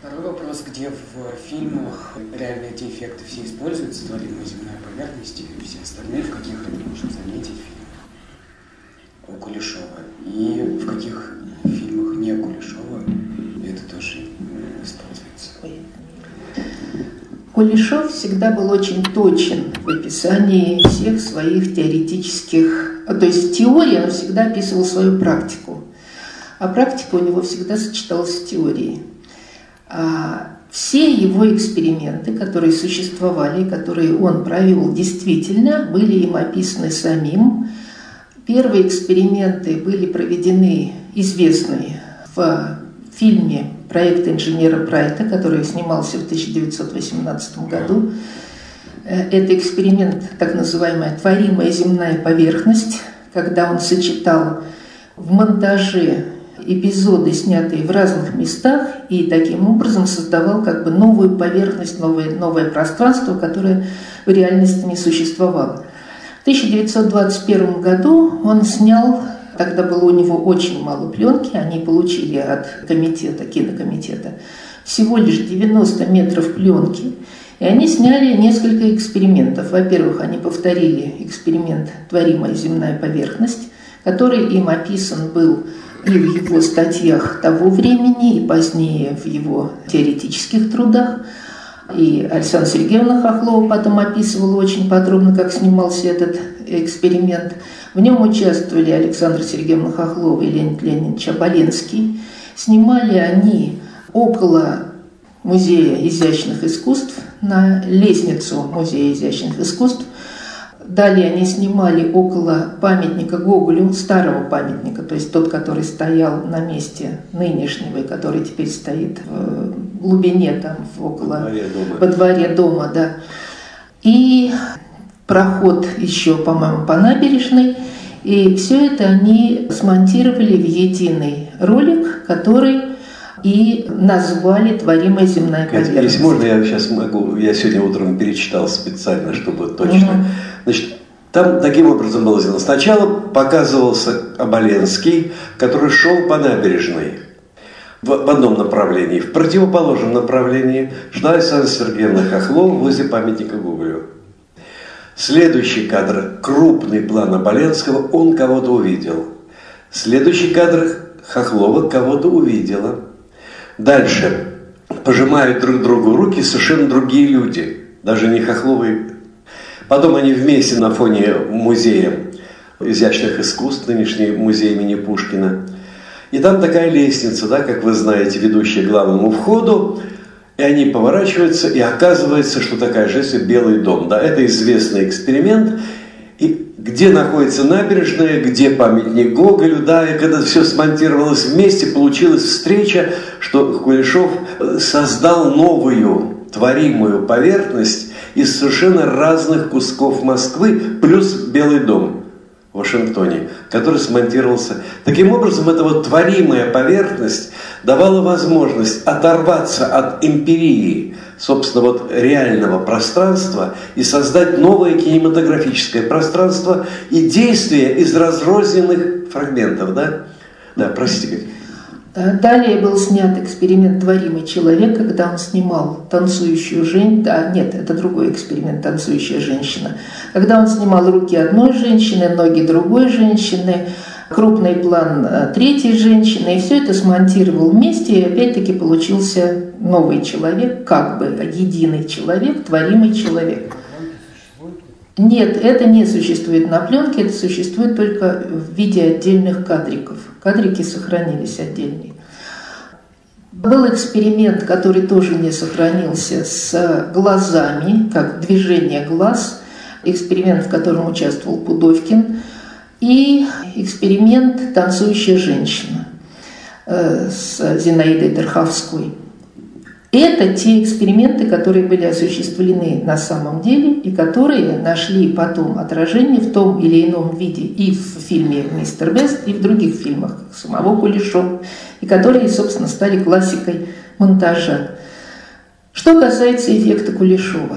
Второй вопрос, где в фильмах реально эти эффекты все используются, творимая земная поверхность и все остальные, в каких они можно заметить фильмах у Кулешова, и в каких фильмах не Кулешова это тоже используется. Кулешов всегда был очень точен в описании всех своих теоретических... То есть в теории он всегда описывал свою практику, а практика у него всегда сочеталась с теорией. Все его эксперименты, которые существовали, которые он провел, действительно были им описаны самим. Первые эксперименты были проведены, известные, в фильме «Проект инженера Прайта», который снимался в 1918 году. Это эксперимент, так называемая «творимая земная поверхность», когда он сочетал в монтаже эпизоды, снятые в разных местах, и таким образом создавал как бы новую поверхность, новое пространство, которое в реальности не существовало. В 1921 году он снял, тогда было у него очень мало пленки, они получили от кинокомитета всего лишь 90 метров пленки, и они сняли несколько экспериментов. Во-первых, они повторили эксперимент «Творимая земная поверхность», который им описан был и в его статьях того времени, и позднее в его теоретических трудах. И Александра Сергеевна Хохлова потом описывала очень подробно, как снимался этот эксперимент. В нем участвовали Александра Сергеевна Хохлова и Леонид Леонидович Оболенский. Снимали они около Музея изящных искусств, на лестницу Музея изящных искусств. Далее они снимали около памятника Гоголю, старого памятника, то есть тот, который стоял на месте нынешнего и который теперь стоит в глубине, там, во дворе дома, да. И проход еще, по-моему, по набережной. И все это они смонтировали в единый ролик, который и назвали «Творимая земная поверхность». Если можно, я сейчас могу, я сегодня утром перечитал специально, чтобы точно. Значит, там таким образом было сделано. Сначала показывался Оболенский, который шел по набережной в одном направлении. В противоположном направлении шла Александра Сергеевна Хохлова возле памятника Гоголю. Следующий кадр, крупный план Оболенского, он кого-то увидел. Следующий кадр, Хохлова кого-то увидела. Дальше пожимают друг другу руки совершенно другие люди, даже не Хохловы. Потом они вместе на фоне музея изящных искусств, нынешний музей имени Пушкина. И там такая лестница, да, как вы знаете, ведущая к главному входу. И они поворачиваются, и оказывается, что такая же Белый дом. Да, это известный эксперимент. И где находится набережная, где памятник Гоголю, да, и когда все смонтировалось вместе, получилась встреча, что Кулешов создал новую творимую поверхность из совершенно разных кусков Москвы, плюс Белый дом в Вашингтоне, который смонтировался. Таким образом, эта вот творимая поверхность давала возможность оторваться от эмпирии, собственно, вот реального пространства и создать новое кинематографическое пространство и действие из разрозненных фрагментов, да? Да, простите. Далее был снят эксперимент «Творимый человек», когда он снимал танцующую женщину. Нет, это другой эксперимент «Танцующая женщина». Когда он снимал руки одной женщины, ноги другой женщины, крупный план третьей женщины, и все это смонтировал вместе, и опять-таки получился новый человек, как бы единый человек, творимый человек. Нет, это не существует на пленке, это существует только в виде отдельных кадриков. Кадрики сохранились отдельные. Был эксперимент, который тоже не сохранился, с глазами, как движение глаз. Эксперимент, в котором участвовал Пудовкин. И эксперимент «Танцующая женщина» с Зинаидой Терховской. Это те эксперименты, которые были осуществлены на самом деле и которые нашли потом отражение в том или ином виде и в фильме «Мистер Бест», и в других фильмах, как самого Кулешова, и которые, собственно, стали классикой монтажа. Что касается эффекта Кулешова.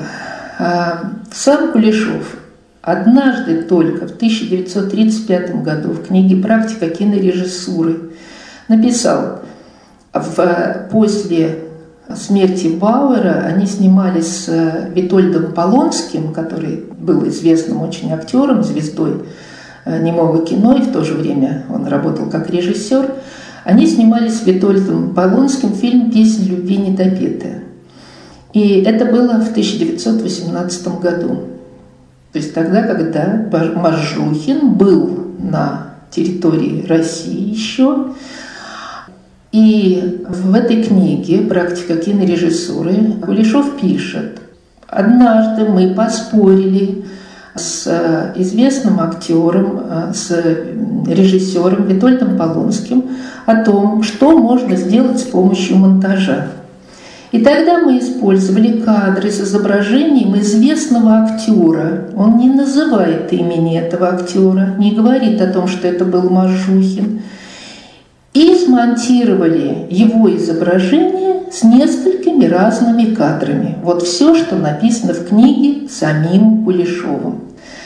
Сам Кулешов однажды только в 1935 году в книге «Практика кинорежиссуры» написал после смерти Бауэра они снимались с Витольдом Полонским, который был известным очень актером, звездой немого кино, и в то же время он работал как режиссер. Они снимались с Витольдом Полонским фильм «Песнь любви недопетая». И это было в 1918 году. То есть тогда, когда Мажухин был на территории России еще. И в этой книге «Практика кинорежиссуры» Кулешов пишет: «Однажды мы поспорили с известным актером, с режиссером Витольдом Полонским о том, что можно сделать с помощью монтажа. И тогда мы использовали кадры с изображением известного актера. Он не называет имени этого актера, не говорит о том, что это был Мажухин. И смонтировали его изображение с несколькими разными кадрами. Вот все, что написано в книге самим Кулешовым.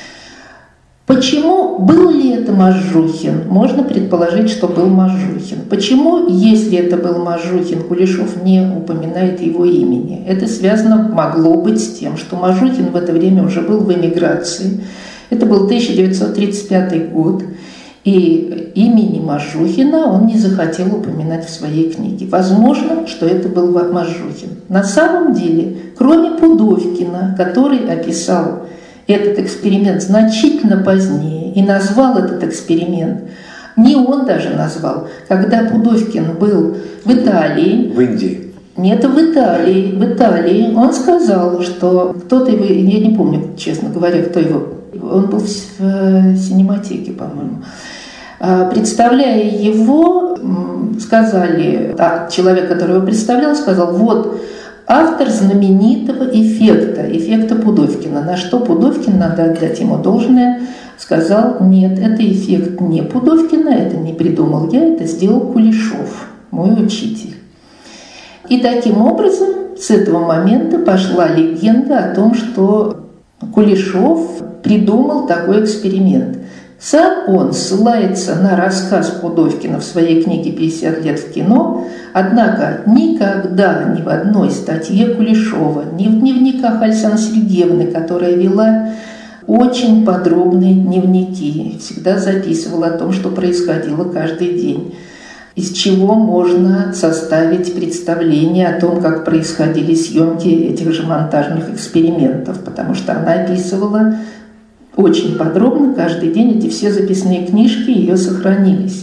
Почему был ли это Мажухин? Можно предположить, что был Мажухин. Почему, если это был Мажухин, Кулешов не упоминает его имени? Это связано могло быть с тем, что Мажухин в это время уже был в эмиграции. Это был 1935 год. И имени Мажухина он не захотел упоминать в своей книге. Возможно, что это был Мажухин. На самом деле, кроме Пудовкина, который описал этот эксперимент значительно позднее и назвал этот эксперимент, не он даже назвал, когда Пудовкин был в Италии. В Индии. Нет, в Италии он сказал, что кто-то его, я не помню, честно говоря, кто его, он был в синематеке, по-моему. Представляя его, сказали, человек, который его представлял, сказал: вот автор знаменитого эффекта Пудовкина. На что Пудовкин, надо отдать ему должное, сказал: нет, это эффект не Пудовкина, это не придумал я, это сделал Кулешов, мой учитель. И таким образом с этого момента пошла легенда о том, что Кулешов придумал такой эксперимент. Сам он ссылается на рассказ Пудовкина в своей книге «50 лет в кино», однако никогда ни в одной статье Кулешова, ни в дневниках Александры Сергеевны, которая вела очень подробные дневники, всегда записывала о том, что происходило каждый день, из чего можно составить представление о том, как происходили съемки этих же монтажных экспериментов, потому что она описывала очень подробно каждый день, эти все записные книжки ее сохранились.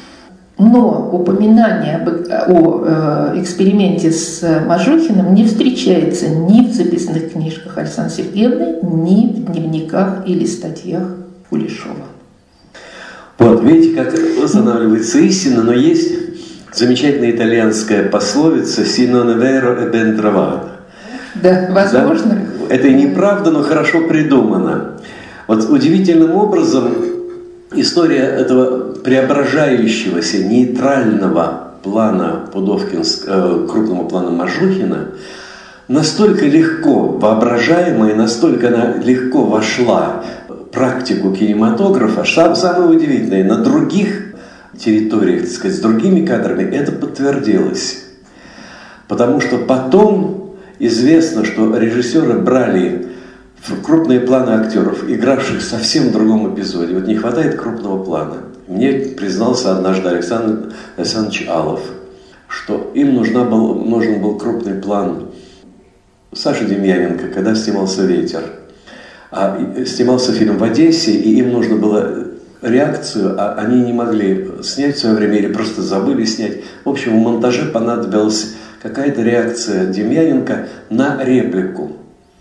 Но упоминание о эксперименте с Мажухиным не встречается ни в записных книжках Александры Сергеевны, ни в дневниках или статьях Кулешова. Вот, видите, как устанавливается истина, но есть замечательная итальянская пословица «Si non è vero è ben trovato». Да, возможно. Да? Это и неправда, но хорошо придумано. Вот удивительным образом история этого преображающегося нейтрального плана крупного плана Мажухина настолько легко воображаема и настолько она легко вошла в практику кинематографа, что самое удивительное, на других территориях, так сказать, с другими кадрами это подтвердилось. Потому что потом известно, что режиссеры брали крупные планы актеров, игравших совсем в другом эпизоде. Вот не хватает крупного плана. Мне признался однажды Александр Александрович Алов, что им нужен был крупный план Саши Демьяненко, когда снимался «Ветер». А снимался фильм в Одессе, и им нужно было реакцию, а они не могли снять в свое время или просто забыли снять. В общем, в монтаже понадобилась какая-то реакция Демьяненко на реплику.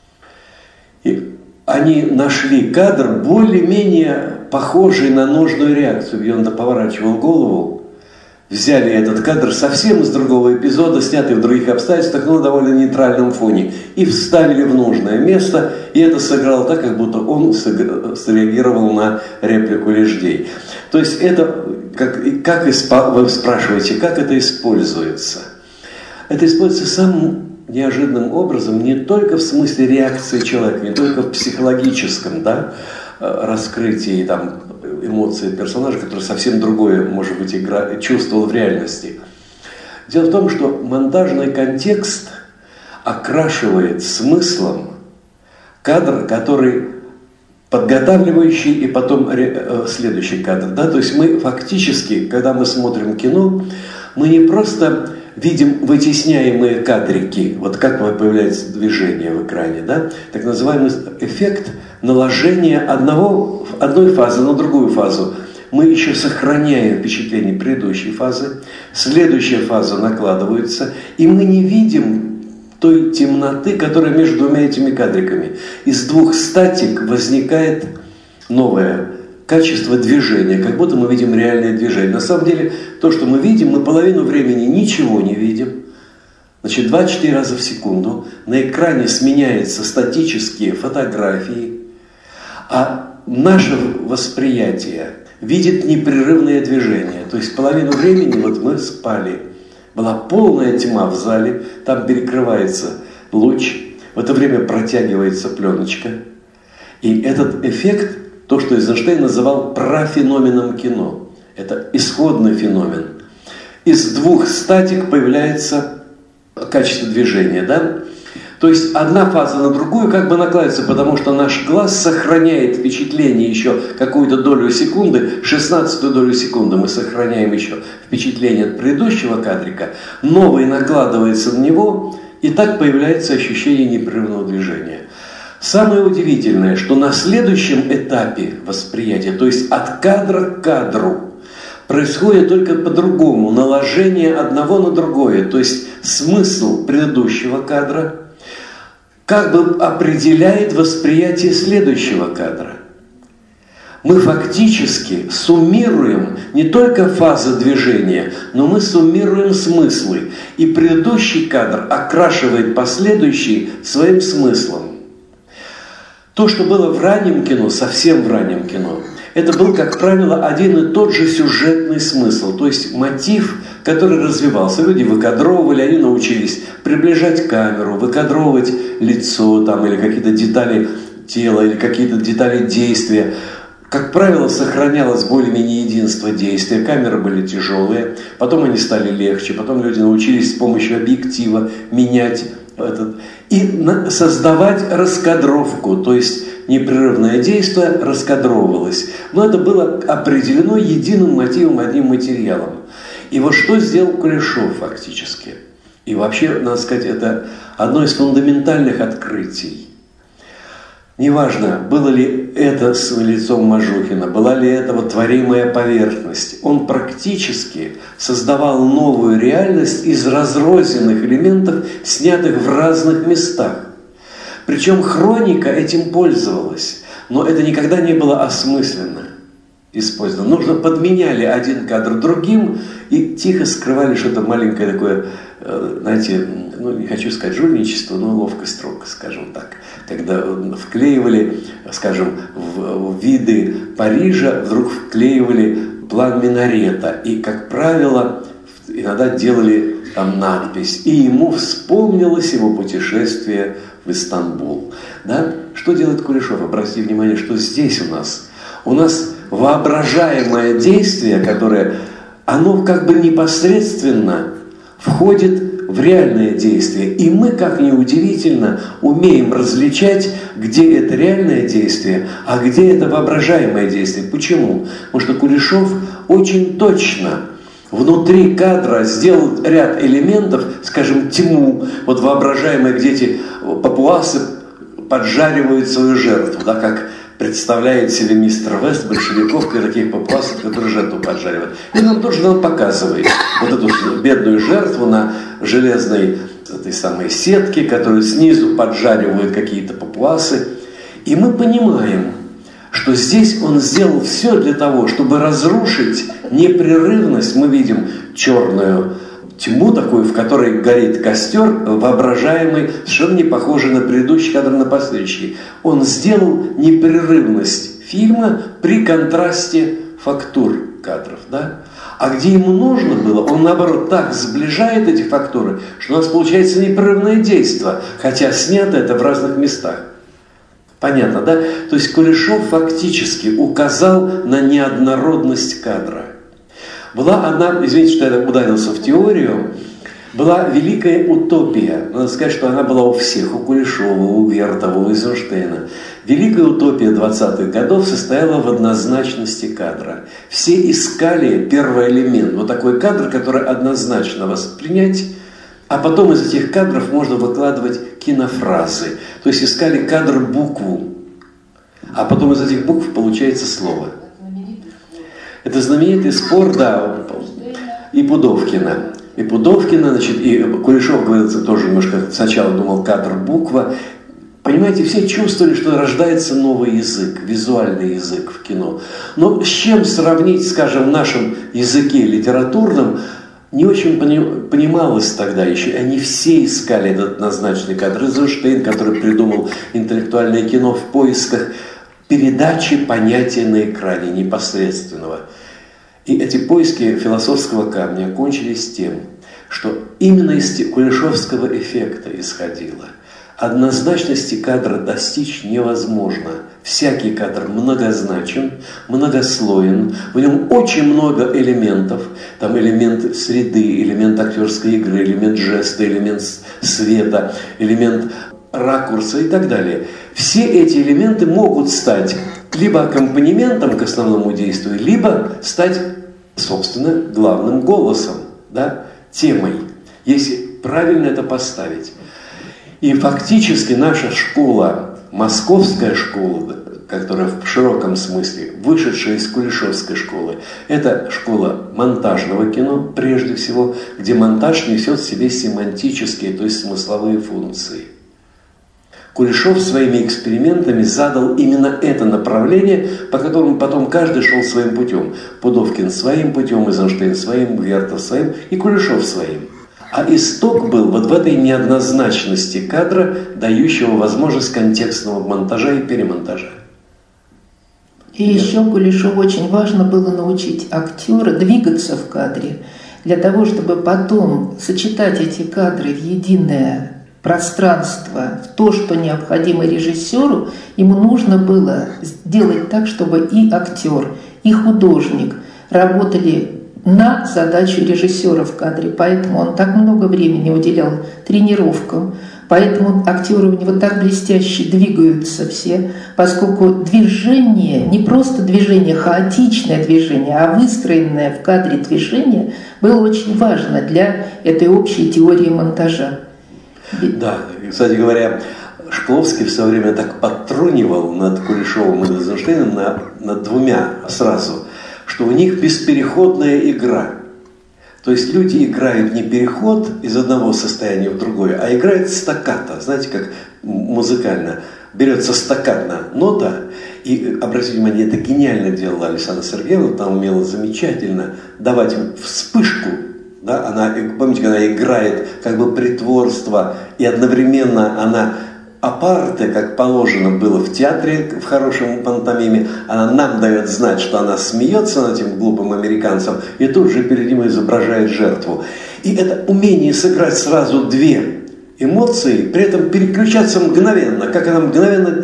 И они нашли кадр более-менее похожий на нужную реакцию, где он поворачивал голову, взяли этот кадр совсем из другого эпизода, снятый в других обстоятельствах, но на довольно нейтральном фоне, и вставили в нужное место, и это сыграло так, как будто он среагировал на реплику Леждей. То есть это, вы спрашиваете, как это используется? Это используется самым неожиданным образом, не только в смысле реакции человека, не только в психологическом, да, раскрытии там, эмоций персонажа, который совсем другое, может быть, чувствовал в реальности. Дело в том, что монтажный контекст окрашивает смыслом кадр, который подготавливающий и потом следующий кадр. Да? То есть мы фактически, когда мы смотрим кино, мы не просто видим вытесняемые кадрики, вот как появляется движение в экране, да? Так называемый эффект наложения одной фазы на другую фазу. Мы еще сохраняем впечатление предыдущей фазы, следующая фаза накладывается, и мы не видим той темноты, которая между двумя этими кадриками. Из двух статик возникает новое качество движения, как будто мы видим реальное движение. На самом деле, то, что мы видим, мы половину времени ничего не видим. Значит, 2-4 раза в секунду на экране сменяются статические фотографии, а наше восприятие видит непрерывное движение. То есть половину времени вот мы спали. Была полная тьма в зале, там перекрывается луч, в это время протягивается пленочка. И этот эффект, то, что Эйзенштейн называл профеноменом кино, это исходный феномен. Из двух статик появляется качество движения, да? То есть одна фаза на другую как бы накладывается, потому что наш глаз сохраняет впечатление еще какую-то долю секунды, 16-ю долю секунды мы сохраняем еще впечатление от предыдущего кадрика, новый накладывается на него, и так появляется ощущение непрерывного движения. Самое удивительное, что на следующем этапе восприятия, то есть от кадра к кадру, происходит только по-другому, наложение одного на другое, то есть смысл предыдущего кадра как бы определяет восприятие следующего кадра. Мы фактически суммируем не только фазы движения, но мы суммируем смыслы. И предыдущий кадр окрашивает последующий своим смыслом. То, что было в раннем кино, совсем в раннем кино, это был, как правило, один и тот же сюжетный смысл, то есть мотив, который развивался. Люди выкадровывали, они научились приближать камеру, выкадровывать лицо там, или какие-то детали тела, или какие-то детали действия. Как правило, сохранялось более-менее единство действия, камеры были тяжелые, потом они стали легче, потом люди научились с помощью объектива менять этот, и создавать раскадровку, то есть непрерывное действие раскадровывалось. Но это было определено единым мотивом, одним материалом. И вот что сделал Кулешов фактически. И вообще, надо сказать, это одно из фундаментальных открытий. Неважно, было ли это с лицом Мажухина, была ли это вот творимая поверхность. Он практически создавал новую реальность из разрозненных элементов, снятых в разных местах. Причем хроника этим пользовалась, но это никогда не было осмысленно использовано. Подменяли один кадр другим и тихо скрывали что-то маленькое такое, знаете, не хочу сказать жульничество, но ловкость рук, скажем так. Когда вклеивали, скажем, в виды Парижа, вдруг вклеивали план минарета. И, как правило, иногда делали там надпись. И ему вспомнилось его путешествие в Истанбул. Да? Что делает Кулешов? Обратите внимание, что здесь у нас воображаемое действие, которое, оно как бы непосредственно входит в реальное действие. И мы, как ни удивительно, умеем различать, где это реальное действие, а где это воображаемое действие. Почему? Потому что Кулешов очень точно внутри кадра сделал ряд элементов, скажем, тьму, вот воображаемые, где эти папуасы поджаривают свою жертву, да, как представляет себе мистер Вест большевиков, таких папуасов, которые жертву поджаривают. И нам тоже показывает вот эту бедную жертву на железной этой самой сетке, которую снизу поджаривают какие-то папуасы. И мы понимаем, что здесь он сделал все для того, чтобы разрушить непрерывность. Мы видим черную тьму такую, в которой горит костер, воображаемый, совершенно не похожий на предыдущий кадр, на последующий. Он сделал непрерывность фильма при контрасте фактур кадров. Да? А где ему нужно было, он наоборот так сближает эти фактуры, что у нас получается непрерывное действие, хотя снято это в разных местах. Понятно, да? То есть Кулешов фактически указал на неоднородность кадра. Была одна, извините, что я так ударился в теорию, была великая утопия. Надо сказать, что она была у всех, у Кулешова, у Вертова, у Эйзенштейна. Великая утопия 20-х годов состояла в однозначности кадра. Все искали первый элемент, вот такой кадр, который однозначно воспринять, а потом из этих кадров можно выкладывать кинофразы. То есть искали кадр-букву, а потом из этих букв получается слово. Это знаменитый спор, да, и Пудовкина. И Пудовкина, значит, и Кулешов говорится тоже немножко, сначала думал кадр-буква. Понимаете, все чувствовали, что рождается новый язык, визуальный язык в кино. Но с чем сравнить, скажем, в нашем языке литературном, не очень понималось тогда еще. Они все искали этот однозначный кадр. Эйзенштейн, который придумал интеллектуальное кино в поисках передачи понятия на экране непосредственного. И эти поиски философского камня кончились тем, что именно из кулешовского эффекта исходило. Однозначности кадра достичь невозможно. Всякий кадр многозначен, многослоен, в нем очень много элементов. Там элемент среды, элемент актерской игры, элемент жеста, элемент света, элемент ракурса и так далее. Все эти элементы могут стать либо аккомпанементом к основному действию, либо стать, собственно, главным голосом, да, темой, если правильно это поставить. И фактически наша школа, московская школа, которая в широком смысле вышедшая из кулешовской школы, это школа монтажного кино, прежде всего, где монтаж несет в себе семантические, то есть смысловые функции. Кулешов своими экспериментами задал именно это направление, по которому потом каждый шел своим путем. Пудовкин своим путем, Эйзенштейн своим, Вертов своим и Кулешов своим. А исток был вот в этой неоднозначности кадра, дающего возможность контекстного монтажа и перемонтажа. И еще Кулешову очень важно было научить актера двигаться в кадре, для того, чтобы потом сочетать эти кадры в единое пространство, в то, что необходимо режиссеру. Ему нужно было сделать так, чтобы и актер, и художник работали на задачу режиссера в кадре. Поэтому он так много времени уделял тренировкам, поэтому актеры у него так блестяще двигаются все, поскольку движение, не просто движение, хаотичное движение, а выстроенное в кадре движение было очень важно для этой общей теории монтажа. Да, кстати говоря, Шкловский в свое время так подтрунивал над Кулешовым и Эйзенштейном над двумя сразу, что у них беспереходная игра. То есть люди играют не переход из одного состояния в другое, а играют стаккато. Знаете, как музыкально берется стаккатно нота, и, обратите внимание, это гениально делала Александра Сергеевна, там умела замечательно давать вспышку. Да, она, помните, когда играет как бы притворство, и одновременно она апарте, как положено было в театре, в хорошем пантомиме, она нам дает знать, что она смеется над этим глупым американцем, и тут же перед ним изображает жертву. И это умение сыграть сразу две эмоции, при этом переключаться мгновенно, как она мгновенно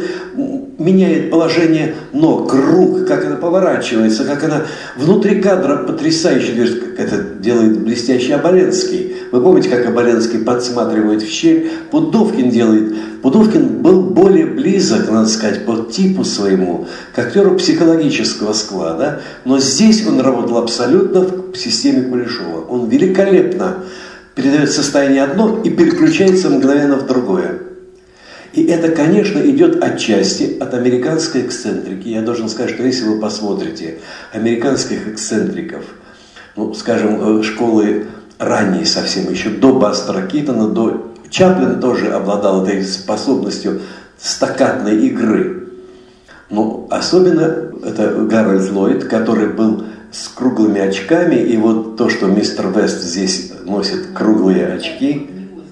меняет положение ног, рук, как она поворачивается, как она внутри кадра потрясающе движется, как это делает блестящий Оболенский. Вы помните, как Оболенский подсматривает в щель? Пудовкин делает. Пудовкин был более близок, надо сказать, по типу своему, к актеру психологического склада, но здесь он работал абсолютно в системе Кулешова. Он великолепно передает состояние одно и переключается мгновенно в другое. И это, конечно, идет отчасти от американской эксцентрики. Я должен сказать, что если вы посмотрите американских эксцентриков, ну, скажем, школы ранние совсем, еще до Бастера Китона, до Чаплин тоже обладал этой способностью стаккатной игры. Но особенно это Гарольд Ллойд, который был с круглыми очками, и вот то, что мистер Вест здесь носит круглые очки.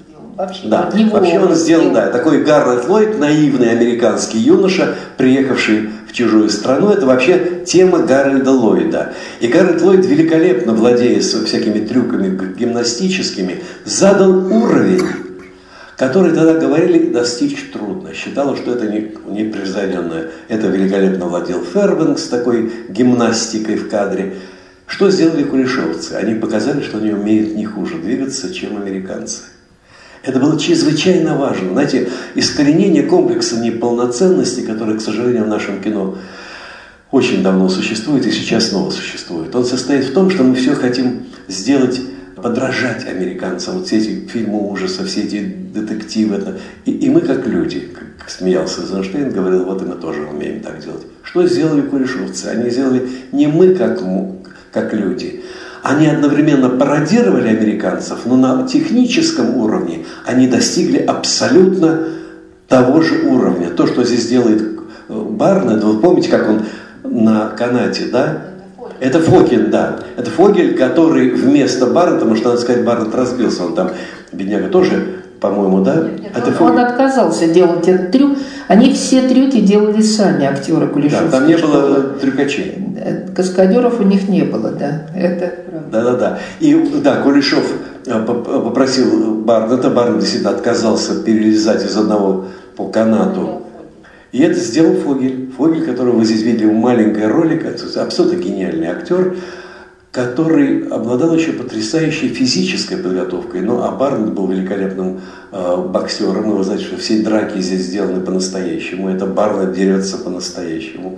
Вообще он сделал, да, такой Гарольд Ллойд, наивный американский юноша, приехавший в чужую страну. Это вообще тема Гарольда Ллойда. И Гарольд Ллойд, великолепно владея всякими трюками гимнастическими, задал уровень, который тогда говорили достичь трудно. Считалось, что это непревзойденное. Это великолепно владел Фербенкс, такой гимнастикой в кадре. Что сделали кулешовцы? Они показали, что они умеют не хуже двигаться, чем американцы. Это было чрезвычайно важно. Знаете, искоренение комплекса неполноценности, который, к сожалению, в нашем кино очень давно существует и сейчас снова существует. Он состоит в том, что мы все хотим сделать, подражать американцам. Вот все эти фильмы ужасов, все эти детективы. И мы как люди, как смеялся Эйзенштейн, говорил, вот и мы тоже умеем так делать. Что сделали кулешовцы? Они сделали не мы как люди. Они одновременно пародировали американцев, но на техническом уровне они достигли абсолютно того же уровня. То, что здесь делает Барнетт, вы помните, как он на канате, да? Это Фогель, да. Это Фогель, который вместо Барнетта, потому что, надо сказать, Барнетт разбился, он там, бедняга, тоже, по-моему, да? Нет, он отказался делать этот трюк. Они все трюки делали сами, актеры кулешовские. Да, там не было трюкачей. Каскадеров у них не было, да. Это правда. Да. И да, Кулешов попросил Барнетта, Барнетт действительно отказался перелезать из одного по канату. И это сделал Фогель. Фогель, которого вы здесь видели в маленькой роли, абсолютно гениальный актер, который обладал еще потрясающей физической подготовкой. Ну, а Барнетт был великолепным боксером. И вы знаете, что все драки здесь сделаны по-настоящему. Это Барнетт дерется по-настоящему.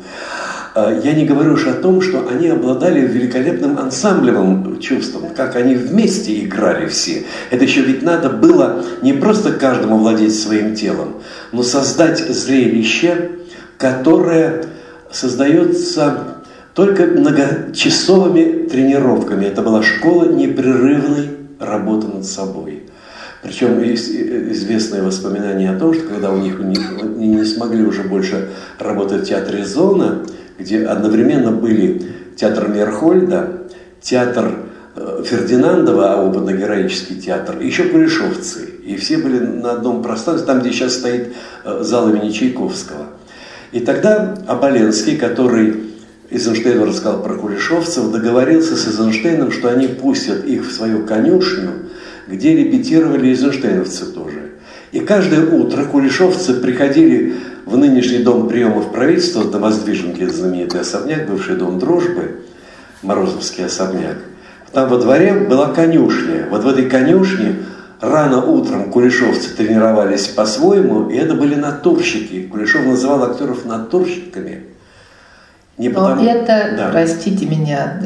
Я не говорю уж о том, что они обладали великолепным ансамблевым чувством, как они вместе играли все. Это еще ведь надо было не просто каждому владеть своим телом, но создать зрелище, которое создается только многочасовыми тренировками. Это была школа непрерывной работы над собой. Причем есть известные воспоминания о том, что когда у них не смогли уже больше работать в театре «Зона», где одновременно были театр Мейерхольда, театр Фердинандова, опытно-героический театр, и еще кулешовцы. И все были на одном пространстве, там, где сейчас стоит зал имени Чайковского. И тогда Оболенский, который Эйзенштейну рассказал про кулешовцев, договорился с Эйзенштейном, что они пустят их в свою конюшню, где репетировали эйзенштейновцы тоже. И каждое утро кулешовцы приходили в нынешний дом приемов правительства, на Воздвиженке, знаменитый особняк, бывший дом дружбы, Морозовский особняк. Там во дворе была конюшня. Вот в этой конюшне рано утром кулешовцы тренировались по-своему, и это были натурщики. Кулешов называл актеров натурщиками. Но это, простите меня,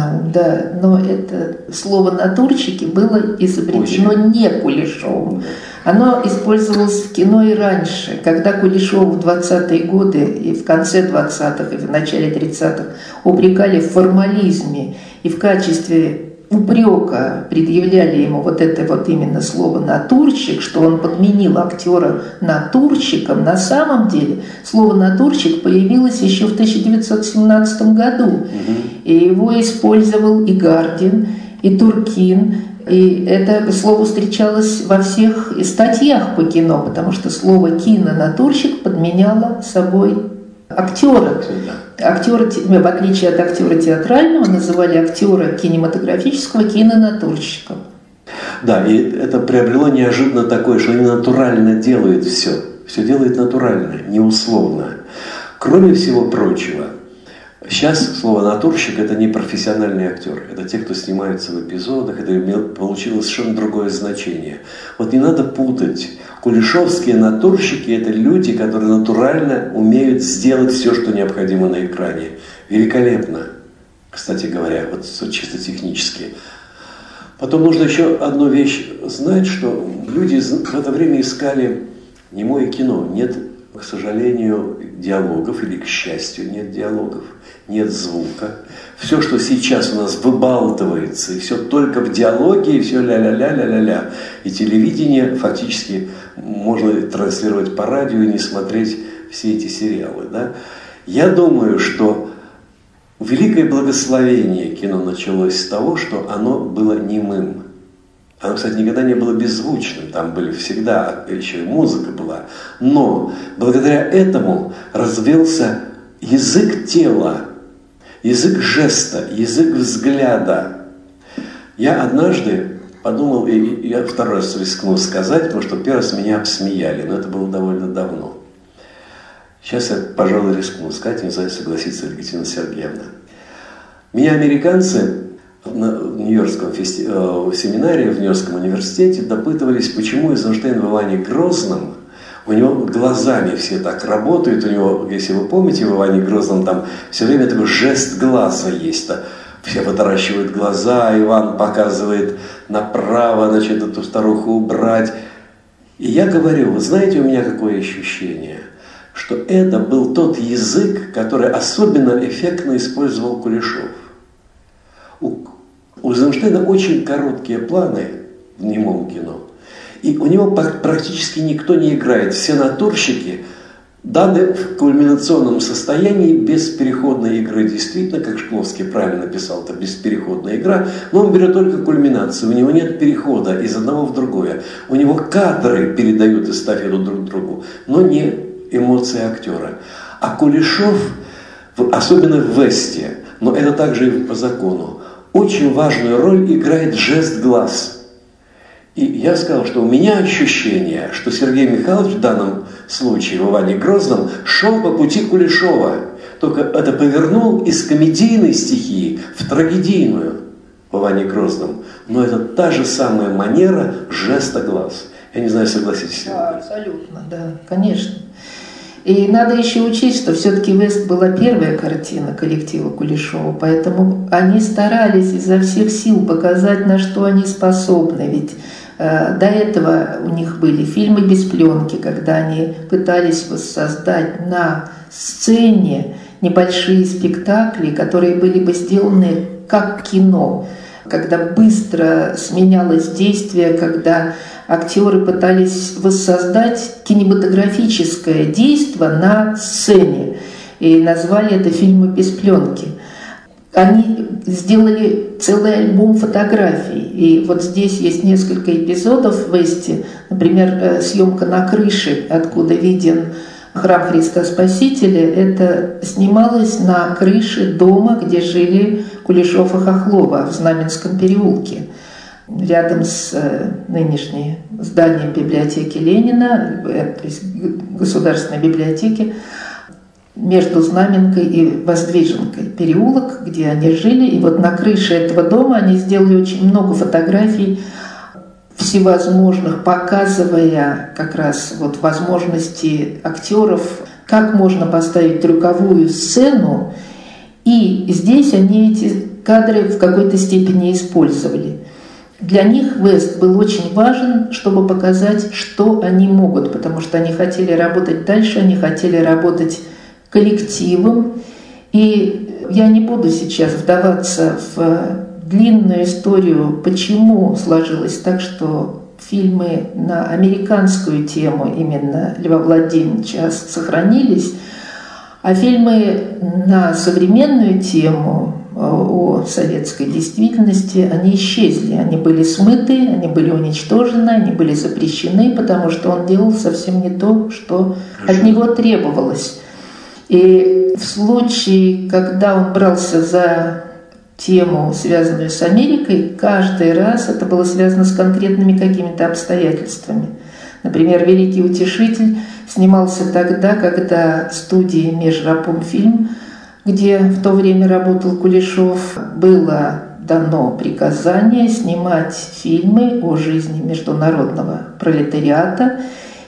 но это слово «натурщики» было изобретено не Кулешовым. Оно использовалось в кино и раньше, когда Кулешов в 20-е годы и в конце 20-х, и в начале 30-х упрекали в формализме и в качестве упрека предъявляли ему вот это вот именно слово «натурщик», что он подменил актера натурщиком. На самом деле слово «натурщик» появилось еще в 1917 году. И его использовал и Гардин, и Туркин. И это слово встречалось во всех статьях по кино, потому что слово «кинонатурщик» подменяло собой актера. Актера, в отличие от актера театрального, называли актера кинематографического кинонатурщиком. Да, и это приобрело неожиданно такое, что они натурально делают все. Все делает натурально, неусловно. Кроме всего прочего, сейчас слово «натурщик» – это не профессиональный актер. Это те, кто снимается в эпизодах. Это получило совершенно другое значение. Вот не надо путать. Кулешовские натурщики – это люди, которые натурально умеют сделать все, что необходимо на экране. Великолепно, кстати говоря, вот чисто технически. Потом нужно еще одну вещь знать, что люди в это время искали немое кино. Нет, к сожалению, диалогов, или, к счастью, нет диалогов, нет звука. Все, что сейчас у нас выбалтывается, и все только в диалоге, и все ля-ля-ля-ля-ля-ля. И телевидение фактически можно транслировать по радио и не смотреть все эти сериалы. Да? Я думаю, что великое благословение кино началось с того, что оно было немым. Оно, кстати, никогда не было беззвучным, там были всегда, еще и музыка была. Но благодаря этому развился язык тела, язык жеста, язык взгляда. Я однажды подумал, и я второй раз рискну сказать, потому что первый раз меня обсмеяли, но это было довольно давно. Сейчас я, пожалуй, рискну сказать, не знаю, согласится ли Екатерина Сергеевна. Меня американцы На Нью-Йоркском семинаре в Нью-Йоркском университете допытывались, почему Эйзенштейн в Иване Грозном, у него глазами все так работают, у него, если вы помните, в Иване Грозном там все время такой жест глаза есть. Все вытаращивают глаза, Иван показывает направо, значит, эту старуху убрать. И я говорю, вы знаете, у меня какое ощущение, что это был тот язык, который особенно эффектно использовал Кулешов. У Эйзенштейна очень короткие планы в немом кино. И у него практически никто не играет. Все натурщики даны в кульминационном состоянии без переходной игры. Действительно, как Шкловский правильно писал, это беспереходная игра. Но он берет только кульминацию. У него нет перехода из одного в другое. У него кадры передают эстафету друг другу, но не эмоции актера. А Кулешов, особенно в Весте, но это также и по закону, очень важную роль играет жест глаз. И я сказал, что у меня ощущение, что Сергей Михайлович в данном случае, в Иване Грозном, шел по пути Кулешова. Только это повернул из комедийной стихии в трагедийную в Иване Грозном. Но это та же самая манера жеста глаз. Я не знаю, согласитесь ли вы. Да, абсолютно, да, конечно. И надо еще учесть, что все-таки «Вест» была первая картина коллектива Кулешова, поэтому они старались изо всех сил показать, на что они способны. Ведь до этого у них были фильмы без пленки, когда они пытались воссоздать на сцене небольшие спектакли, которые были бы сделаны как кино, когда быстро сменялось действие, когда актеры пытались воссоздать кинематографическое действие на сцене и назвали это фильмы без пленки. Они сделали целый альбом фотографий, и вот здесь есть несколько эпизодов в «Весте», например, съемка на крыше, откуда виден храм Христа Спасителя. Это снималось на крыше дома, где жили Кулешов и Хохлова в Знаменском переулке, рядом с нынешним зданием библиотеки Ленина, то есть Государственной библиотеки, между Знаменкой и Воздвиженкой переулок, где они жили. И вот на крыше этого дома они сделали очень много фотографий всевозможных, показывая как раз вот возможности актеров, как можно поставить трюковую сцену. И здесь они эти кадры в какой-то степени использовали. Для них «Вест» был очень важен, чтобы показать, что они могут, потому что они хотели работать дальше, они хотели работать коллективом. И я не буду сейчас вдаваться в длинную историю, почему сложилось так, что фильмы на американскую тему именно Льва Владимировича сохранились, а фильмы на современную тему о советской действительности, они исчезли, они были смыты, они были уничтожены, они были запрещены, потому что он делал совсем не то, что от него требовалось. И в случае, когда он брался за тему, связанную с Америкой, каждый раз это было связано с конкретными какими-то обстоятельствами. Например, «Великий утешитель» снимался тогда, когда студии «Межрапомфильм», где в то время работал Кулешов, было дано приказание снимать фильмы о жизни международного пролетариата.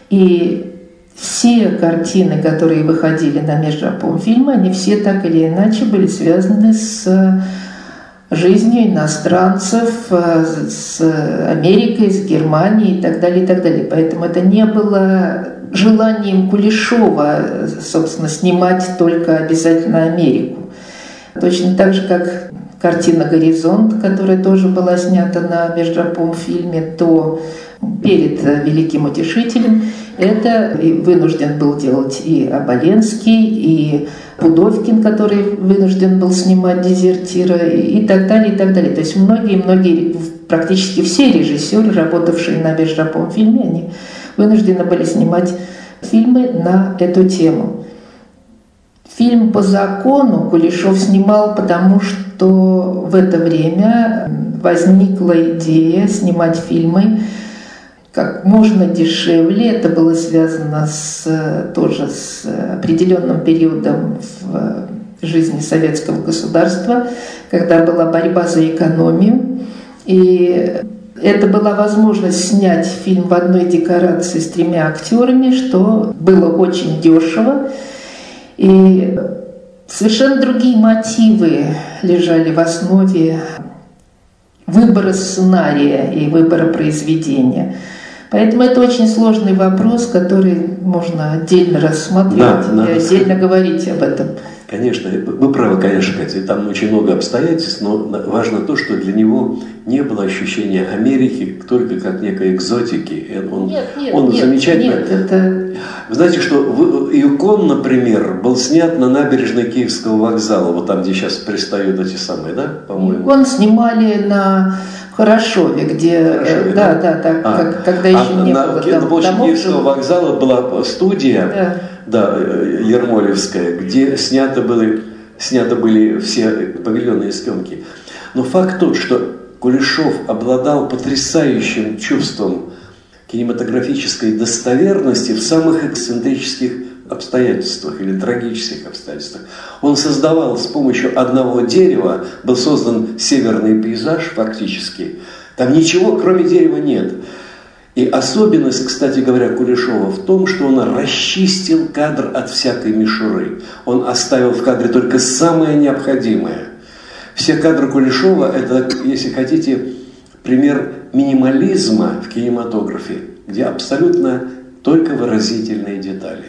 И все картины, которые выходили на Межрапомфильм, они все так или иначе были связаны с жизнью иностранцев, с Америкой, с Германией и так далее, и так далее. Поэтому это не было желанием Кулешова, собственно, снимать только обязательно Америку. Точно так же, как картина «Горизонт», которая тоже была снята на Межрапомфильме, то перед «Великим утешителем» это вынужден был делать и Оболенский, и Пудовкин, который вынужден был снимать «Дезертира», и так далее, и так далее. То есть многие, практически все режиссеры, работавшие на Межрапомфильме, они вынуждены были снимать фильмы на эту тему. Фильм «По закону» Кулешов снимал, потому что в это время возникла идея снимать фильмы как можно дешевле. Это было связано тоже с определенным периодом в жизни советского государства, когда была борьба за экономию. И это была возможность снять фильм в одной декорации с 3 актерами, что было очень дешево. И совершенно другие мотивы лежали в основе выбора сценария и выбора произведения. Поэтому это очень сложный вопрос, который можно отдельно рассматривать и отдельно говорить об этом. Конечно, вы правы, конечно, Катя, там очень много обстоятельств, но важно то, что для него не было ощущения Америки только как некой экзотики. Он замечательно... Нет, это... Вы знаете, что Юкон, например, был снят на набережной Киевского вокзала, вот там, где сейчас пристают эти самые, да, по-моему? Юкон снимали на Хорошове, где... когда еще не было на площади Киевского вокзала была студия... Да, Ермолевская, где сняты были все павильонные съемки. Но факт тот, что Кулешов обладал потрясающим чувством кинематографической достоверности в самых эксцентрических обстоятельствах или трагических обстоятельствах. Он создавал с помощью одного дерева, был создан северный пейзаж фактически. Там ничего, кроме дерева, нет. И особенность, кстати говоря, Кулешова в том, что он расчистил кадр от всякой мишуры. Он оставил в кадре только самое необходимое. Все кадры Кулешова – это, если хотите, пример минимализма в кинематографе, где абсолютно только выразительные детали.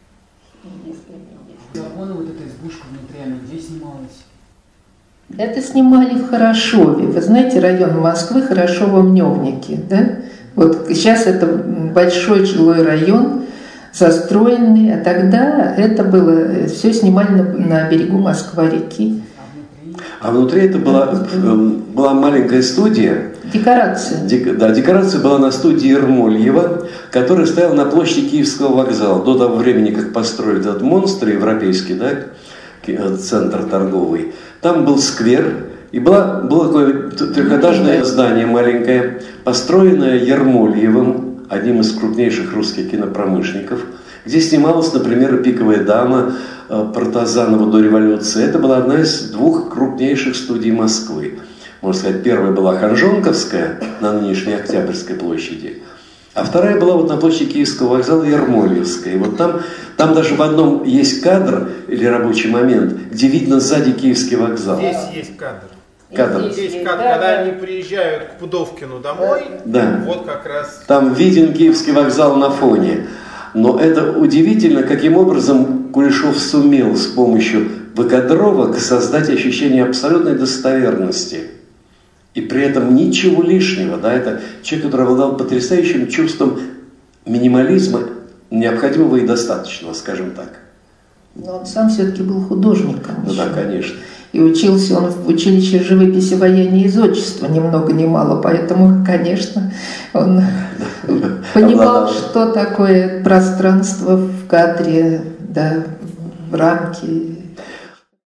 Вот эта избушка внутри, она где снималась? Это снимали в Хорошове. Вы знаете район Москвы, Хорошово-Мневники, да? Вот сейчас это большой жилой район, застроенный, а тогда это было, все снимали на берегу Москва-реки. А внутри это была маленькая студия. Декорация. Декорация была на студии Ермольева, которая стояла на площади Киевского вокзала. До того времени, как построили этот монстр европейский, да, центр торговый. Там был сквер. И было такое трехэтажное здание маленькое, построенное Ермольевым, одним из крупнейших русских кинопромышленников, где снималась, например, «Пиковая дама» Протазанова до революции. Это была одна из 2 крупнейших студий Москвы. Можно сказать, первая была Ханжонковская на нынешней Октябрьской площади, а вторая была вот на площади Киевского вокзала Ермольевская. И вот там даже в одном есть кадр или рабочий момент, где видно сзади Киевский вокзал. Здесь есть кадр. Есть кадр, когда они приезжают к Пудовкину домой, вот как раз... Там виден Киевский вокзал на фоне. Но это удивительно, каким образом Кулешов сумел с помощью выкадровок создать ощущение абсолютной достоверности. И при этом ничего лишнего. Да? Это человек, который обладал потрясающим чувством минимализма, необходимого и достаточного, скажем так. Но он сам все-таки был художником. Ну да, конечно. И учился он в училище живописи, ваяния и зодчества, ни много ни мало. Поэтому, конечно, он понимал, что такое пространство в кадре, да, в рамке.